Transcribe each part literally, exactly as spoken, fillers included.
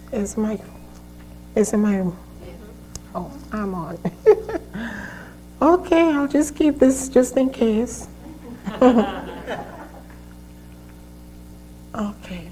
Is my, is it my, oh, I'm on. Okay, I'll just keep this just in case. Okay.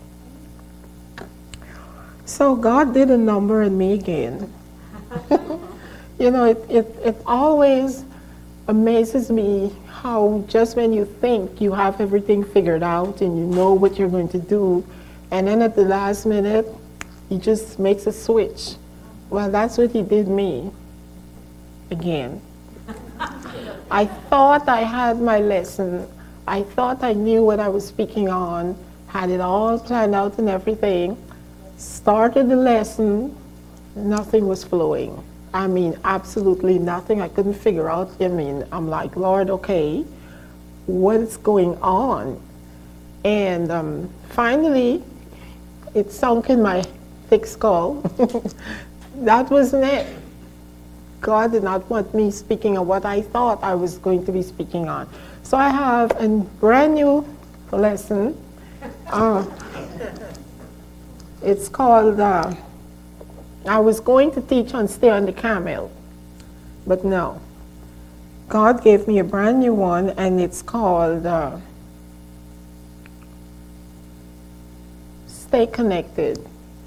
So God did a number on me again. You know, it, it, it always amazes me how just when you think you have everything figured out and you know what you're going to do, and then at the last minute, he just makes a switch. Well, that's what he did me again. I thought I had my lesson. I thought I knew what I was speaking on, had it all planned out and everything. Started the lesson, nothing was flowing. I mean, absolutely nothing. I couldn't figure out. I mean, I'm like, Lord, okay, what's going on? And um, finally, it sunk in my thick skull. That wasn't it. God did not want me speaking on what I thought I was going to be speaking on. So I have a brand new lesson. Uh, it's called, uh, I was going to teach on Stay on the Camel, but no. God gave me a brand new one, and it's called uh, Stay Connected.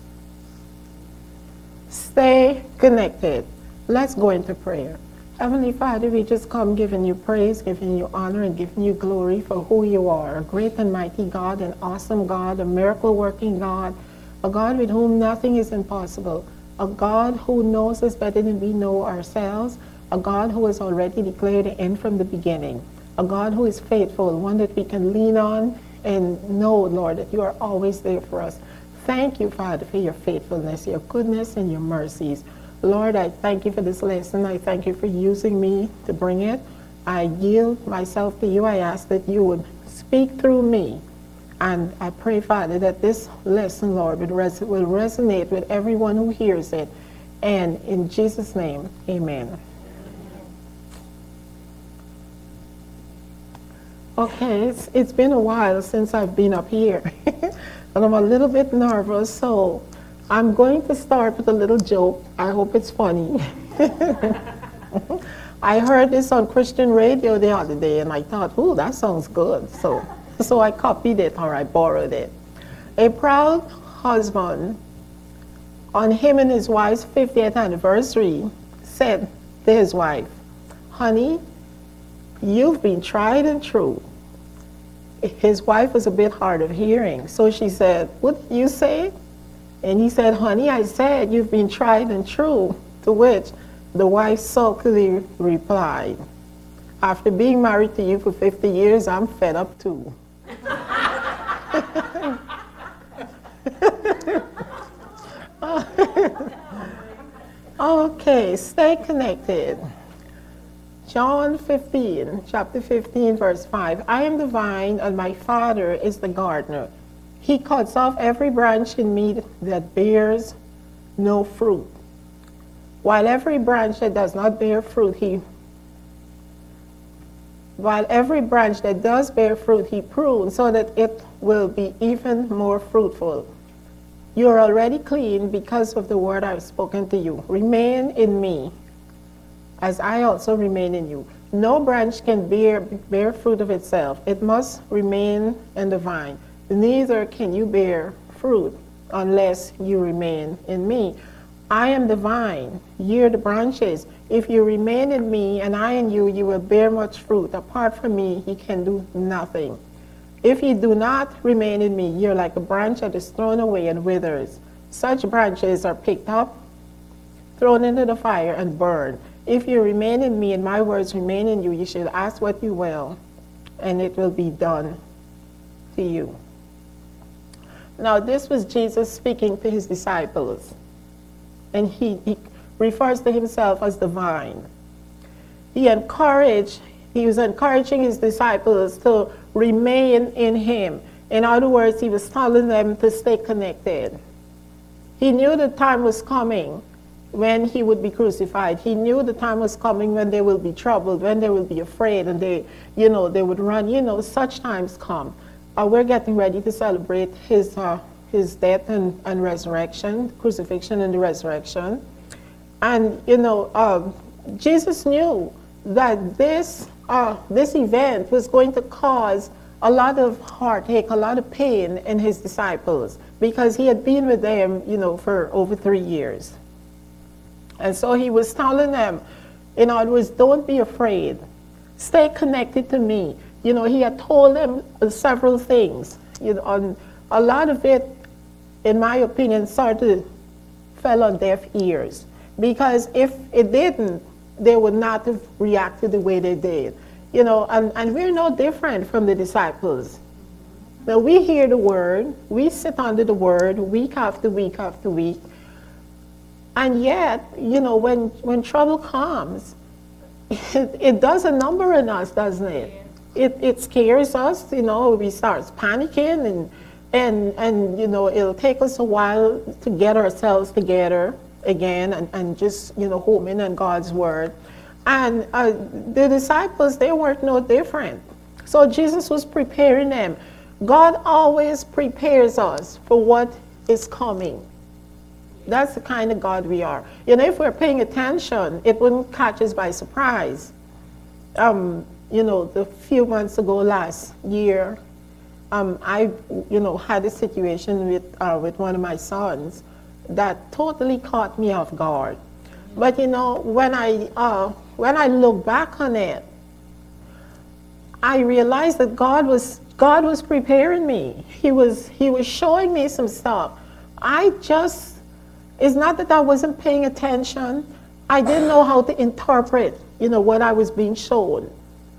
Stay connected. Let's go into prayer. Heavenly Father, we just come giving you praise, giving you honor, and giving you glory for who you are, a great and mighty God, an awesome God, a miracle-working God, a God with whom nothing is impossible, a God who knows us better than we know ourselves, a God who has already declared the end from the beginning, a God who is faithful, one that we can lean on and know, Lord, that you are always there for us. Thank you, Father, for your faithfulness, your goodness, and your mercies. Lord, I thank you for this lesson. I thank you for using me to bring it. I yield myself to you. I ask that you would speak through me. And I pray, Father, that this lesson, Lord, will, res will resonate with everyone who hears it. And in Jesus' name, amen. Okay, it's, it's been a while since I've been up here. And I'm a little bit nervous, so I'm going to start with a little joke. I hope it's funny. I heard this on Christian radio the other day, and I thought, ooh, that sounds good. So, so I copied it, or I borrowed it. A proud husband, on him and his wife's fiftieth anniversary, said to his wife, honey, you've been tried and true. His wife was a bit hard of hearing, so she said, what did you say? And he said, honey, I said you've been tried and true. To which the wife sulkily replied, after being married to you for fifty years, I'm fed up too. Okay, stay connected. John fifteen, chapter fifteen, verse five. I am the vine, and my Father is the gardener. He cuts off every branch in me that bears no fruit, while every branch that does not bear fruit, he while every branch that does bear fruit, he prunes so that it will be even more fruitful. You are already clean because of the word I have spoken to you. Remain in me, as I also remain in you. No branch can bear, bear fruit of itself. It must remain in the vine. Neither can you bear fruit unless you remain in me. I am the vine, ye are the branches. If you remain in me and I in you, you will bear much fruit. Apart from me, you can do nothing. If you do not remain in me, you're like a branch that is thrown away and withers. Such branches are picked up, thrown into the fire, and burned. If you remain in me and my words remain in you, you shall ask what you will, and it will be done to you. Now, this was Jesus speaking to his disciples, and he, he refers to himself as the vine. He encouraged, he was encouraging his disciples to remain in him. In other words, he was telling them to stay connected. He knew the time was coming when he would be crucified. He knew the time was coming when they will be troubled, when they will be afraid, and they, you know, they would run. You know, such times come. Uh, we're getting ready to celebrate his, uh, his his death and, and resurrection, crucifixion and the resurrection. And, you know, um, Jesus knew that this, uh, this event was going to cause a lot of heartache, a lot of pain in his disciples, because he had been with them, you know, for over three years. And so he was telling them, in other words, don't be afraid. Stay connected to me. You know, he had told them several things. You know, and a lot of it, in my opinion, sort of fell on deaf ears. Because if it didn't, they would not have reacted the way they did. You know, and, and we're no different from the disciples. Now, we hear the word, we sit under the word week after week after week, and yet, you know, when, when trouble comes, it, it does a number on us, doesn't it? It, it scares us, you know, we start panicking, and, and, and, you know, it'll take us a while to get ourselves together again and, and just, you know, home in on God's word. And uh, the disciples, they weren't no different. So Jesus was preparing them. God always prepares us for what is coming. That's the kind of God we are. You know, if we're paying attention, it wouldn't catch us by surprise. Um, you know, the few months ago, last year, um, I, you know, had a situation with, uh, with one of my sons that totally caught me off guard. But, you know, when I, uh, when I look back on it, I realized that God was, God was preparing me. He was, he was showing me some stuff. I just, it's not that I wasn't paying attention. I didn't know how to interpret, you know, what I was being shown.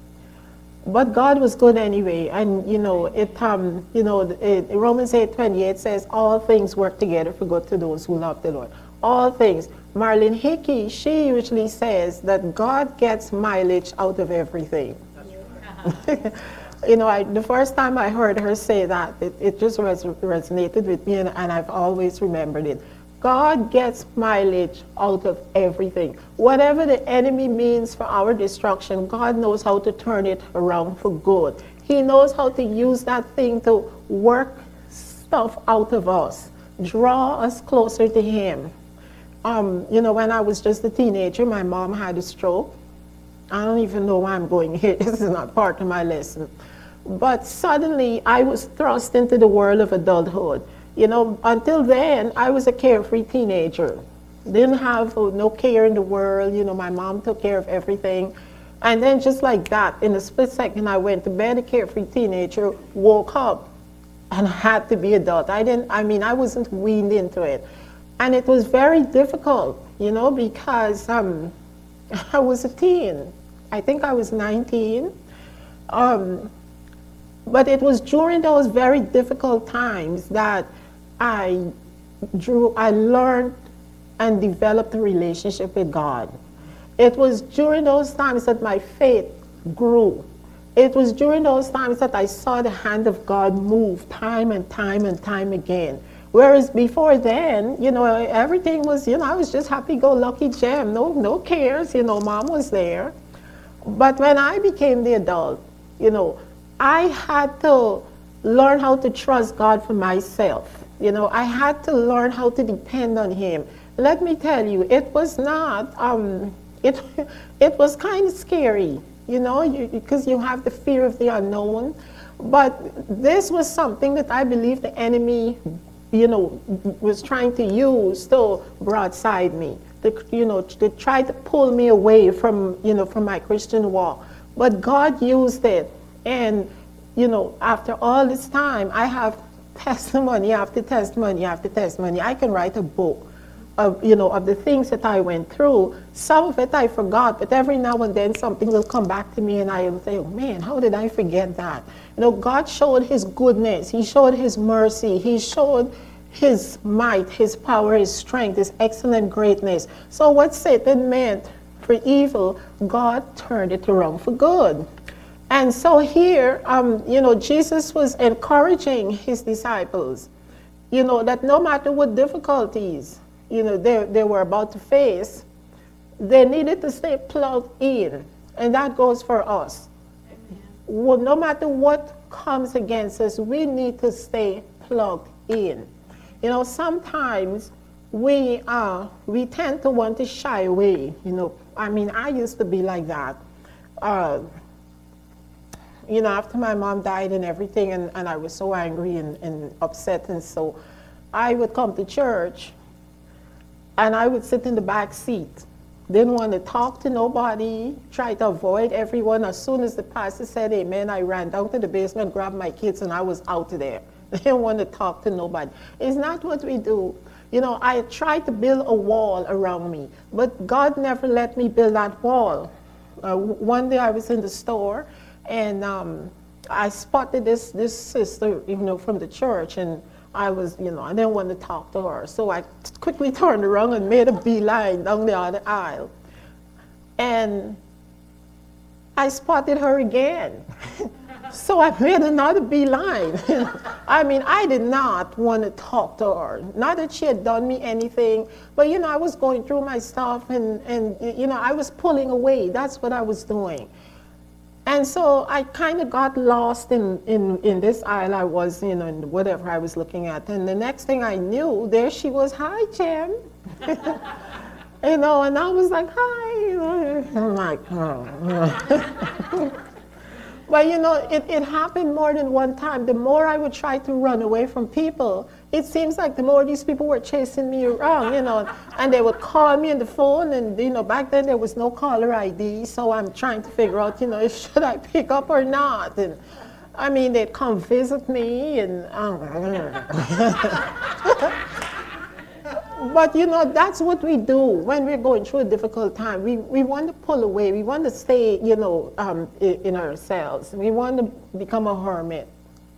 But God was good anyway. And, you know, it, um, you know, it, Romans eight twenty-eight says, all things work together for good to those who love the Lord. All things. Marlene Hickey, she usually says that God gets mileage out of everything. You know, I, the first time I heard her say that, it, it just res resonated with me, and, and I've always remembered it. God gets mileage out of everything. Whatever the enemy means for our destruction, God knows how to turn it around for good. He knows how to use that thing to work stuff out of us, draw us closer to Him. Um, you know, when I was just a teenager, my mom had a stroke. I don't even know why I'm going here. This is not part of my lesson. But suddenly, I was thrust into the world of adulthood. You know, until then, I was a carefree teenager. Didn't have uh, no care in the world. You know, my mom took care of everything. And then just like that, in a split second, I went to bed, a carefree teenager, woke up, and had to be adult. I didn't, I mean, I wasn't weaned into it. And it was very difficult, you know, because um, I was a teen. I think I was nineteen. Um, but it was during those very difficult times that I drew, I learned and developed a relationship with God. It was during those times that my faith grew. It was during those times that I saw the hand of God move time and time and time again. Whereas before then, you know, everything was, you know, I was just happy-go-lucky Jem, no, no cares, you know, mom was there. But when I became the adult, you know, I had to learn how to trust God for myself. You know, I had to learn how to depend on Him. Let me tell you, it was not, um, it, it was kind of scary, you know, you, because you have the fear of the unknown. But this was something that I believe the enemy, you know, was trying to use to broadside me, to, you know, to try to pull me away from, you know, from my Christian walk. But God used it. And, you know, after all this time, I have testimony after testimony after testimony. I can write a book of, you know, of the things that I went through. Some of it I forgot, but every now and then something will come back to me and I will say, oh man, how did I forget that? You know, God showed His goodness. He showed His mercy. He showed His might, His power, His strength, His excellent greatness. So what Satan meant for evil, God turned it around for good. And so here, um, you know, Jesus was encouraging His disciples, you know, that no matter what difficulties, you know, they, they were about to face, they needed to stay plugged in. And that goes for us. Well, no matter what comes against us, we need to stay plugged in. You know, sometimes we uh, we tend to want to shy away. You know, I mean, I used to be like that. Uh, you know, after my mom died and everything, and, and I was so angry and, and upset, and so I would come to church, and I would sit in the back seat. Didn't want to talk to nobody, try to avoid everyone. As soon as the pastor said amen, I ran down to the basement, grabbed my kids, and I was out of there. I didn't want to talk to nobody. It's not what we do. You know, I tried to build a wall around me, but God never let me build that wall. Uh, one day I was in the store, and um, I spotted this, this sister, you know, from the church, and I was, you know, I didn't want to talk to her. So I quickly turned around and made a beeline down the other aisle. And I spotted her again. So I made another beeline. I mean, I did not want to talk to her. Not that she had done me anything, but, you know, I was going through my stuff, and, and you know, I was pulling away. That's what I was doing. And so I kind of got lost in, in, in this aisle I was, you know, in whatever I was looking at. And the next thing I knew, there she was. Hi, Jim. You know, and I was like, hi. You know, I'm like, oh. But, you know, it, it happened more than one time. The more I would try to run away from people, it seems like the more these people were chasing me around, you know, and they would call me on the phone, and, you know, back then there was no caller I D, so I'm trying to figure out, you know, should I pick up or not? And, I mean, they'd come visit me, and, uh, but, you know, that's what we do when we're going through a difficult time. We, we want to pull away. We want to stay, you know, um, in, in ourselves. We want to become a hermit.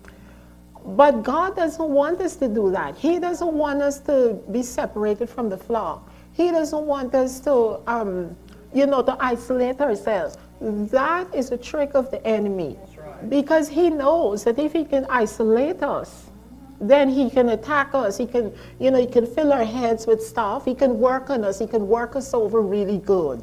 But God doesn't want us to do that. He doesn't want us to be separated from the flock. He doesn't want us to, um, you know, to isolate ourselves. That is a trick of the enemy. Right. Because he knows that if he can isolate us, then he can attack us. He can, you know, he can fill our heads with stuff. He can work on us. He can work us over really good.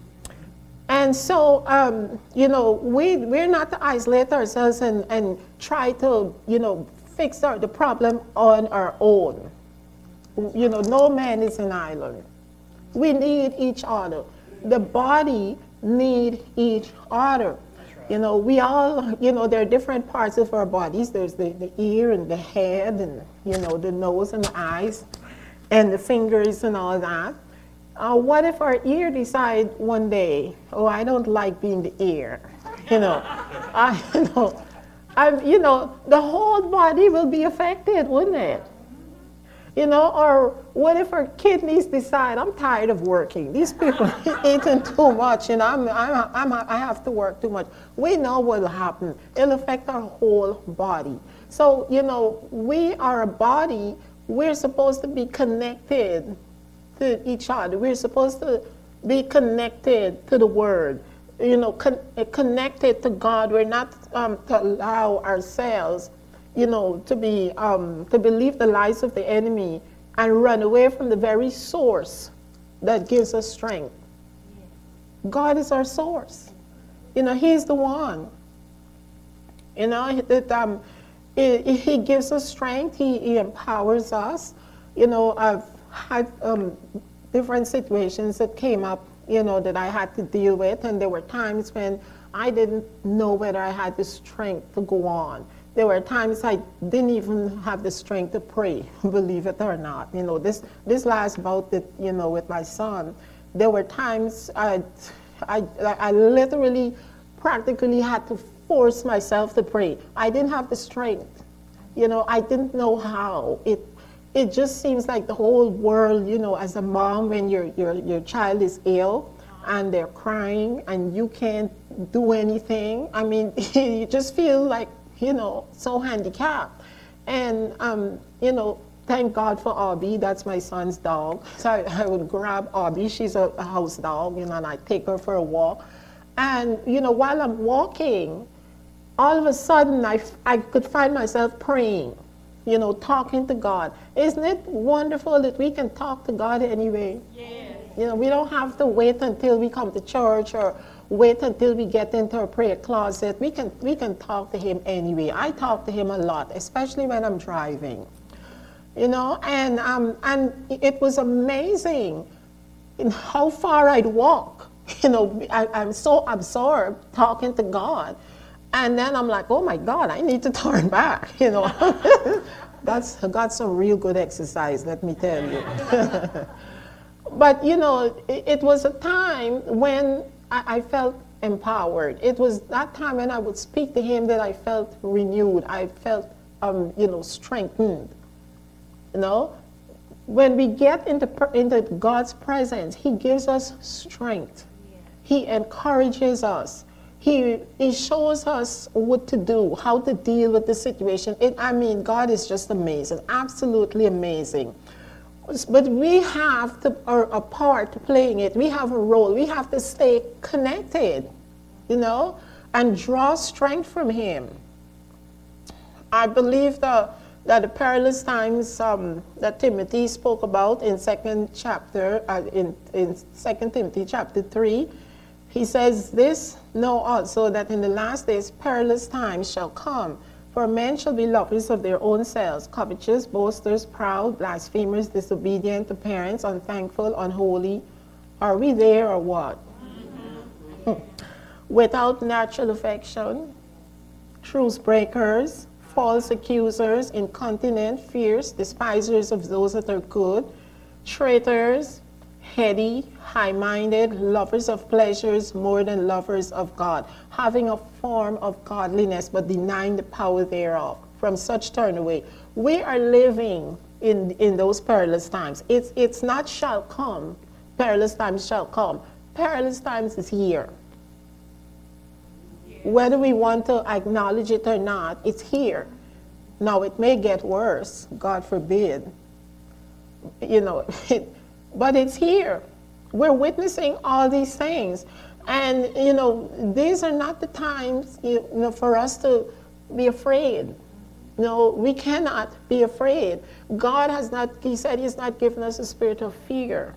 And so, um, you know, we, we're not to isolate ourselves and, and try to, you know, fix our, the problem on our own. You know, no man is an island. We need each other. The body need each other. You know, we all, you know, there are different parts of our bodies. There's the, the ear and the head and, you know, the nose and the eyes and the fingers and all that. Uh, what if our ear decide one day, oh, I don't like being the ear, you know, I, you know, I, you know, the whole body will be affected, wouldn't it? You know, or what if our kidneys decide, I'm tired of working. These people are eating too much, and I'm, I'm, I'm, I have to work too much. We know what will happen. It'll affect our whole body. So, you know, we are a body. We're supposed to be connected to each other. We're supposed to be connected to the Word, you know, con connected to God. We're not um, to allow ourselves, you know, to be um, to believe the lies of the enemy and run away from the very source that gives us strength. God is our source. You know, He's the one. You know, that um, it, it, He gives us strength. He, he empowers us. You know, I've had um, different situations that came up, you know, that I had to deal with, and there were times when I didn't know whether I had the strength to go on. There were times I didn't even have the strength to pray, believe it or not. You know, this this last bout that, you know, with my son, there were times I, I, I literally, practically had to force myself to pray. I didn't have the strength. You know, I didn't know how. It it just seems like the whole world, you know, as a mom, when your your your child is ill and they're crying and you can't do anything. I mean, you just feel like, you know, so handicapped. And, um, you know, thank God for Abby. That's my son's dog. So I, I would grab Abby. She's a, a house dog, you know, and I take her for a walk. And, you know, while I'm walking, all of a sudden I, I could find myself praying, you know, talking to God. Isn't it wonderful that we can talk to God anyway? Yes. You know, we don't have to wait until we come to church or wait until we get into a prayer closet. We can, we can talk to Him anyway. I talk to Him a lot, especially when I'm driving. you know, and, um, and it was amazing in how far I'd walk. You know, I, I'm so absorbed talking to God. And then I'm like, oh my God, I need to turn back, you know. That's got some real good exercise, let me tell you. But, you know, it, it was a time when I, I felt empowered. It was that time when I would speak to him that I felt renewed. I felt, um, you know, strengthened, you know. When we get into, into God's presence, he gives us strength. He encourages us. He, he shows us what to do, how to deal with the situation. It, I mean, God is just amazing, absolutely amazing. But we have to, our, a part to playing it. We have a role. We have to stay connected, you know, and draw strength from him. I believe the, that the perilous times um, that Timothy spoke about in second chapter, uh, in, in Second Timothy chapter three, he says, this know also that in the last days perilous times shall come. For men shall be lovers of their own selves, covetous, boasters, proud, blasphemers, disobedient to parents, unthankful, unholy. Are we there or what? Mm-hmm. Without natural affection, truce breakers, false accusers, incontinent, fierce, despisers of those that are good, traitors, heady, high-minded, lovers of pleasures more than lovers of God, having a form of godliness but denying the power thereof. From such turn away. We are living in, in those perilous times. It's, it's not shall come, perilous times shall come. Perilous times is here. Whether we want to acknowledge it or not, it's here. Now, it may get worse, God forbid. You know, it, but it's here. We're witnessing all these things. And, you know, these are not the times, you know, for us to be afraid. No, we cannot be afraid. God has not, he said he's not given us a spirit of fear.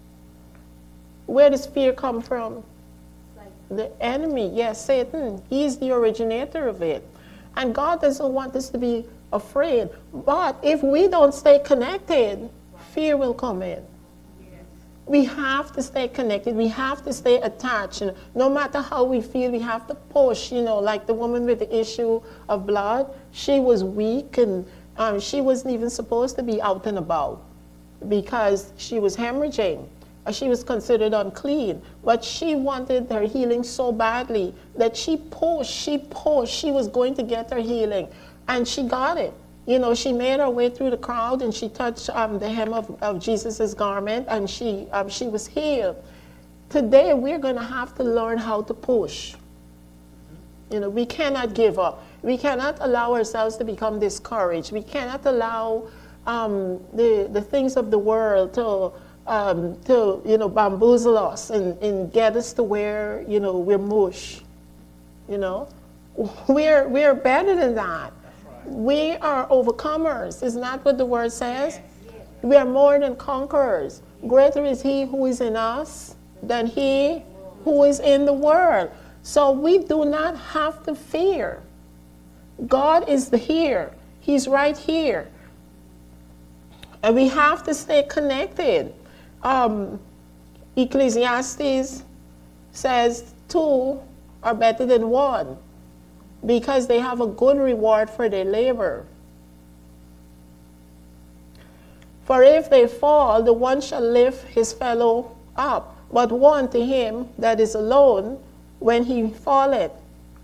Where does fear come from? The enemy, yes, Satan. He's the originator of it. And God doesn't want us to be afraid. But if we don't stay connected, fear will come in. We have to stay connected. We have to stay attached. And no matter how we feel, we have to push. You know, like the woman with the issue of blood, she was weak and um, she wasn't even supposed to be out and about because she was hemorrhaging. She was considered unclean, but she wanted her healing so badly that she pushed, she pushed, she was going to get her healing, and she got it. You know, she made her way through the crowd and she touched um, the hem of, of Jesus' garment and she, um, she was healed. Today, we're going to have to learn how to push. You know, we cannot give up. We cannot allow ourselves to become discouraged. We cannot allow um, the, the things of the world to, um, to you know, bamboozle us and, and get us to where, you know, we're mush. You know, we're, we're better than that. We are overcomers. Isn't that what the word says? We are more than conquerors. Greater is he who is in us than he who is in the world. So we do not have to fear. God is the here. He's right here. And we have to stay connected. Um, Ecclesiastes says two are better than one, because they have a good reward for their labor. For if they fall, the one shall lift his fellow up, but one to him that is alone when he falleth.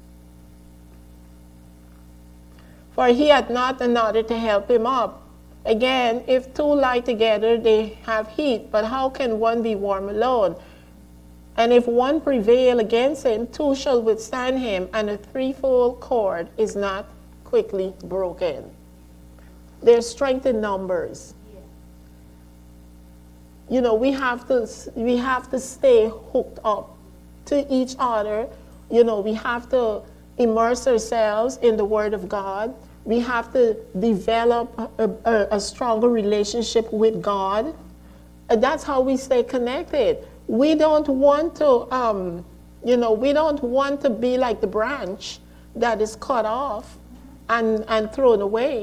For he hath not another to help him up. Again, if two lie together, they have heat, but how can one be warm alone? And if one prevail against him, two shall withstand him, and a threefold cord is not quickly broken. There's strength in numbers. You know, we have to we have to stay hooked up to each other. You know, we have to immerse ourselves in the Word of God. We have to develop a, a, a stronger relationship with God. And that's how we stay connected. We don't want to, um, you know, we don't want to be like the branch that is cut off and, and thrown away.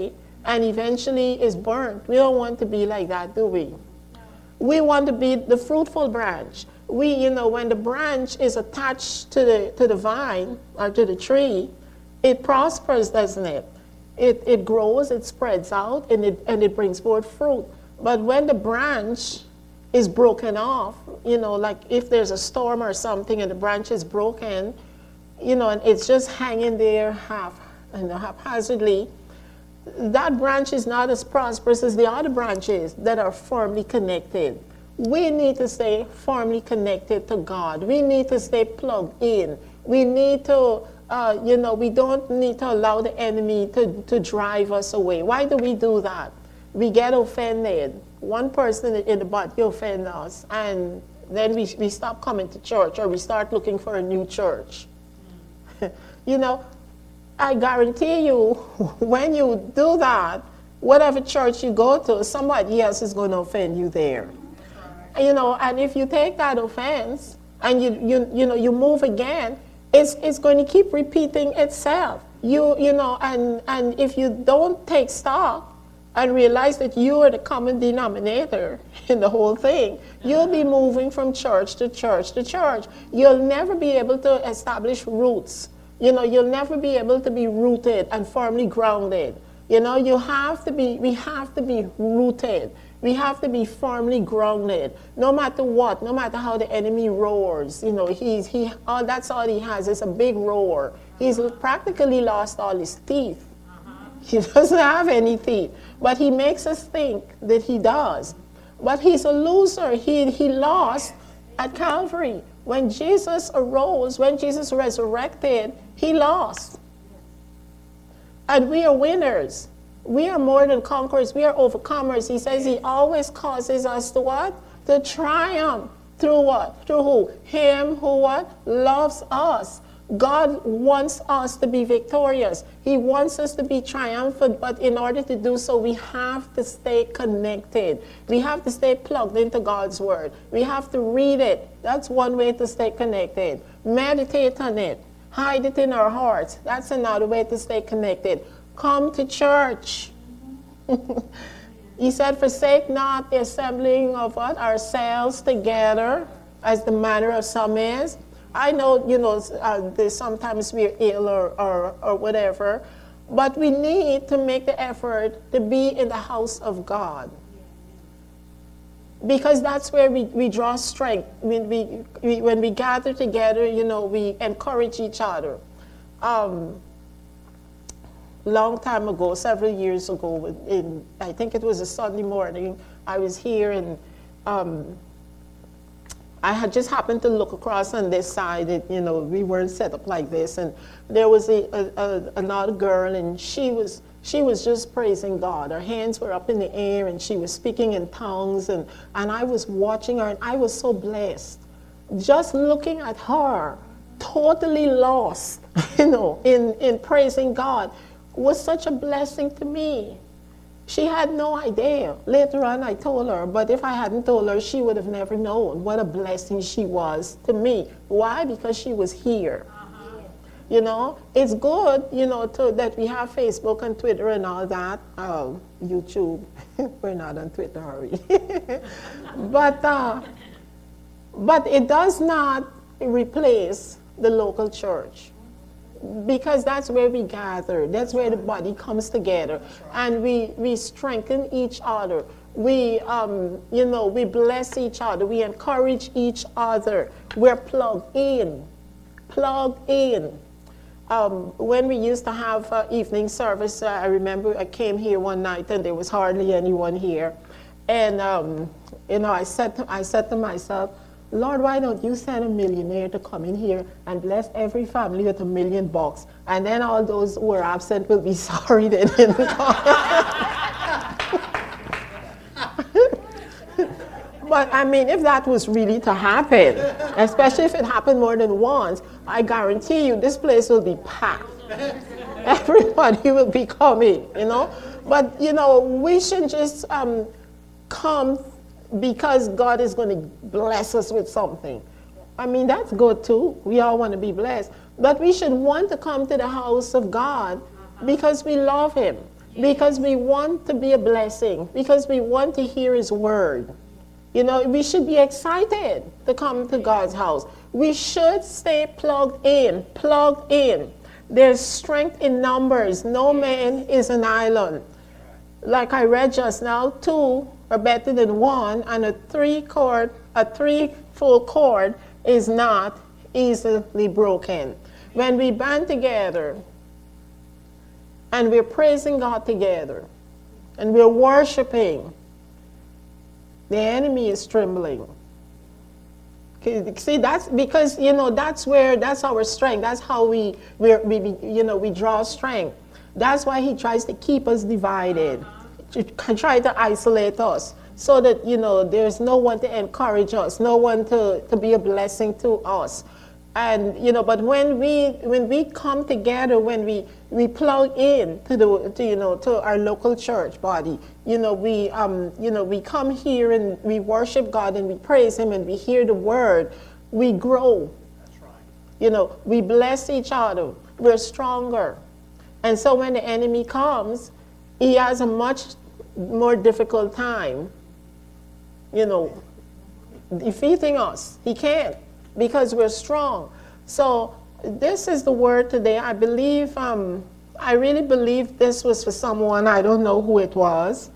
and eventually is burnt. We don't want to be like that, do we? We want to be the fruitful branch. We, you know, when the branch is attached to the to the vine or to the tree, it prospers, doesn't it? It it grows, it spreads out, and it and it brings forth fruit. But when the branch is broken off, you know, like if there's a storm or something and the branch is broken, you know, and it's just hanging there half and haphazardly, that branch is not as prosperous as the other branches that are firmly connected. We need to stay firmly connected to God. We need to stay plugged in. We need to, uh, you know, we don't need to allow the enemy to, to drive us away. Why do we do that? We get offended. One person in the body offends us, and then we, we stop coming to church, or we start looking for a new church. You know, I guarantee you, when you do that, whatever church you go to, somebody else is going to offend you there. You know, and if you take that offense and you you you know you move again, it's it's going to keep repeating itself. You you know, and and if you don't take stock and realize that you are the common denominator in the whole thing, you'll be moving from church to church to church. You'll never be able to establish roots. You know, you'll never be able to be rooted and firmly grounded. You know, you have to be, we have to be rooted. We have to be firmly grounded, no matter what, no matter how the enemy roars. You know, he's, he, all, that's all he has is a big roar. He's practically lost all his teeth. He doesn't have any teeth, but he makes us think that he does. But he's a loser. He, he lost at Calvary. When Jesus arose, when Jesus resurrected, he lost. And we are winners. We are more than conquerors. We are overcomers. He says he always causes us to what? To triumph. Through what? Through who? Him who what? Loves us. God wants us to be victorious. He wants us to be triumphant, but in order to do so, we have to stay connected. We have to stay plugged into God's word. We have to read it. That's one way to stay connected. Meditate on it. Hide it in our hearts. That's another way to stay connected. Come to church. He said, forsake not the assembling of what? Ourselves together, as the manner of some is. I know, you know, uh, sometimes we're ill or, or, or whatever, but we need to make the effort to be in the house of God. Because that's where we, we draw strength. When we, we, when we gather together, you know, we encourage each other. Um, long time ago, several years ago, in, I think it was a Sunday morning, I was here and um, I had just happened to look across on this side. It, you know, we weren't set up like this, and there was a, a, a, another girl, and she was she was just praising God. Her hands were up in the air, and she was speaking in tongues, and and I was watching her, and I was so blessed, just looking at her, totally lost, you know, in in praising God, was such a blessing to me. She had no idea. Later on, I told her, but if I hadn't told her, she would have never known what a blessing she was to me. Why? Because she was here. Uh-huh. You know, it's good, you know, to, that we have Facebook and Twitter and all that. Oh, YouTube. We're not on Twitter, are we? but, uh, but it does not replace the local church. Because that's where we gather. That's where the body comes together. And we, we strengthen each other. We, um, you know, we bless each other. We encourage each other. We're plugged in. Plugged in. Um, when we used to have uh, evening service, uh, I remember I came here one night and there was hardly anyone here. And, um, you know, I said to, I said to myself, Lord, why don't you send a millionaire to come in here and bless every family with a million bucks? And then all those who are absent will be sorry they didn't come. But I mean, if that was really to happen, especially if it happened more than once, I guarantee you this place will be packed. Everybody will be coming, you know? But, you know, we should just um, come because God is going to bless us with something. I mean, that's good too. We all want to be blessed. But we should want to come to the house of God because we love him. because we want to be a blessing, because we want to hear His word. You know, we should be excited to come to God's house. We should stay plugged in, plugged in. There's strength in numbers. No man is an island. Like I read just now, two are better than one, and a three chord, a three full chord is not easily broken. When we band together and we're praising God together and we're worshiping, the enemy is trembling. See, that's because, you know, that's where, that's our strength. That's how we, we, we you know, we draw strength. That's why he tries to keep us divided, to try to isolate us, so that, you know, there's no one to encourage us, no one to, to be a blessing to us. And, you know, but when we, when we come together, when we, we plug in to the, to, you know, to our local church body, you know, we, um, you know, we come here and we worship God and we praise Him and we hear the word, we grow. That's right. You know, we bless each other, we're stronger. And so when the enemy comes, he has a much more difficult time, you know, defeating us. He can't, because we're strong. So this is the word today. I believe, um, I really believe this was for someone. I don't know who it was.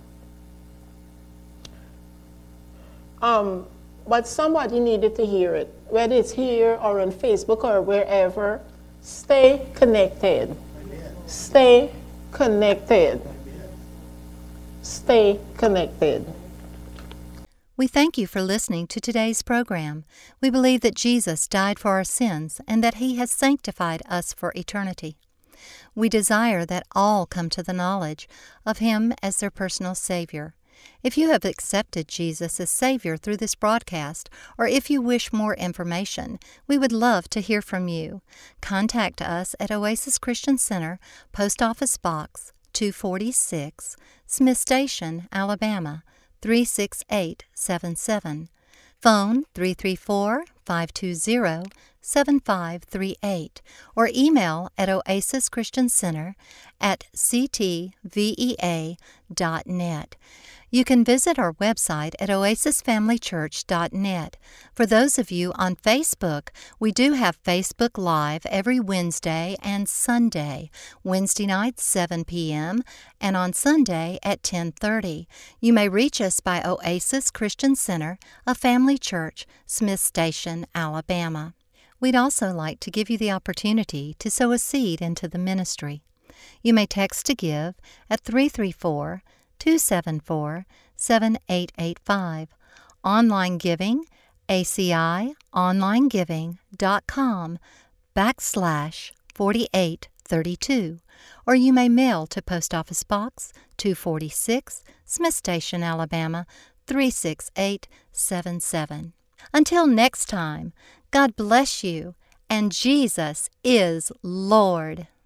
Um, but somebody needed to hear it, whether it's here or on Facebook or wherever. Stay connected. Amen. Stay connected. Amen. Stay connected. We thank you for listening to today's program. We believe that Jesus died for our sins and that He has sanctified us for eternity. We desire that all come to the knowledge of Him as their personal Savior. If you have accepted Jesus as Savior through this broadcast, or if you wish more information, we would love to hear from you. Contact us at Oasis Christian Center, Post Office Box two forty-six, Smith Station, Alabama, three six eight seven seven. Phone three three four, five two zero, seven five three eight, or email at oasis christian center at c t v e a dot net. You can visit our website at oasis family church dot net. For those of you on Facebook, we do have Facebook Live every Wednesday and Sunday, Wednesday night seven p.m. and on Sunday at ten thirty. You may reach us by Oasis Christian Center, a family church, Smith Station, Alabama. We'd also like to give you the opportunity to sow a seed into the ministry. You may text to give at three three four, two seven four, seven eight eight five. Online giving, A C I online giving dot com backslash forty-eight thirty-two. Or you may mail to Post Office Box two forty-six, Smith Station, Alabama, three six eight seven seven. Until next time, God bless you, and Jesus is Lord.